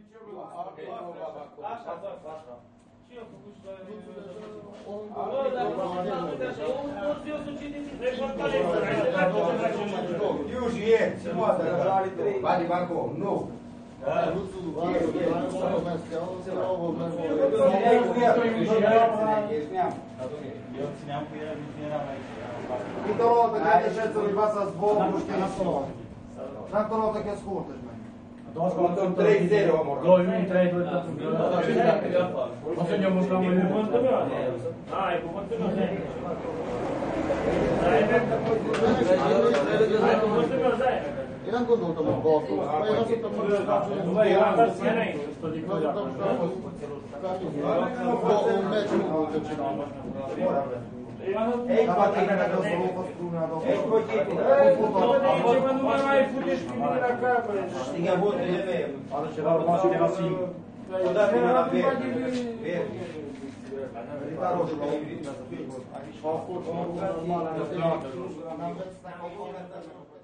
Așa, așa. Și eu am făcut și doar eu sunt citit. Już jest, Pani Marko, nu. Eu țineam cu el, nu eram aici. Второго така дешеться рибаса з Богом, пушки на сон. На второго таке скурти ж мене. 3-0, amor. 2-1, 3-2, 4-2. Ostatnio można mówić. A, e cuvântul meu, Zé. Én nem gondoltam, hogy balkon. Én azt hittem, hogy balkon meccs volt csinálni. Egy patina do zolóba struna do. Egy patina. Nu mai puteți primi la capă. Stiga volt, hogy jövő. Ale se dal más ide na szín. Oda mi a vérni. Városban.